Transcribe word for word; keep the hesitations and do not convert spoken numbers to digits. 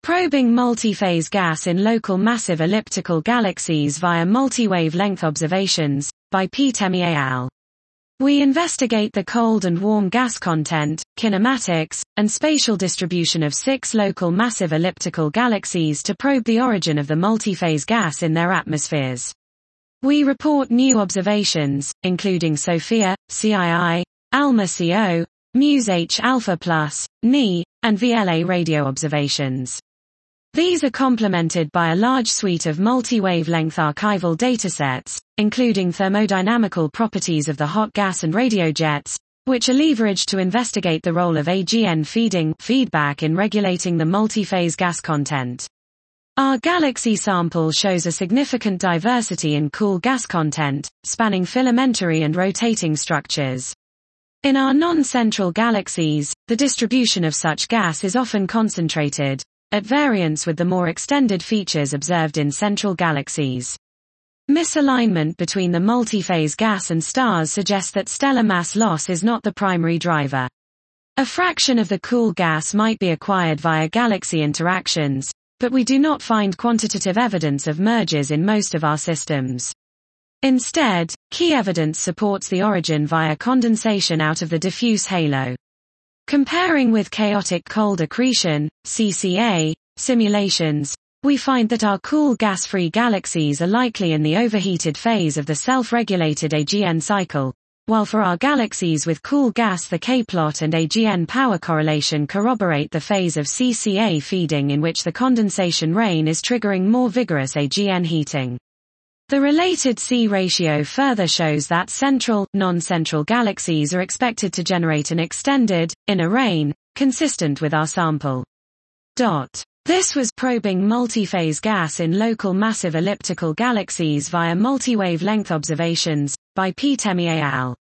Probing multi-phase gas in local massive elliptical galaxies via multi-wavelength observations, by P. Temi et al. We investigate the cold and warm gas content, kinematics, and spatial distribution of six local massive elliptical galaxies to probe the origin of the multi-phase gas in their atmospheres. We report new observations, including SOFIA, C I I, ALMA C O, MUSE H alpha plus, N I, and V L A radio observations. These are complemented by a large suite of multi-wavelength archival datasets, including thermodynamical properties of the hot gas and radiojets, which are leveraged to investigate the role of A G N feeding feedback in regulating the multi-phase gas content. Our galaxy sample shows a significant diversity in cool gas content, spanning filamentary and rotating structures. In our non-central galaxies, the distribution of such gas is often concentrated, at variance with the more extended features observed in central galaxies. Misalignment between the multi-phase gas and stars suggests that stellar mass loss is not the primary driver. A fraction of the cool gas might be acquired via galaxy interactions, but we do not find quantitative evidence of mergers in most of our systems. Instead, key evidence supports the origin via condensation out of the diffuse halo. Comparing with chaotic cold accretion, C C A, simulations, we find that our cool gas-free galaxies are likely in the overheated phase of the self-regulated A G N cycle, while for our galaxies with cool gas the K-plot and A G N power correlation corroborate the phase of C C A feeding in which the condensation rain is triggering more vigorous A G N heating. The related C ratio further shows that central, non-central galaxies are expected to generate an extended, inner rain, consistent with our sample. Dot. This was probing multi-phase gas in local massive elliptical galaxies via multi-wavelength observations, by P. Temi et al.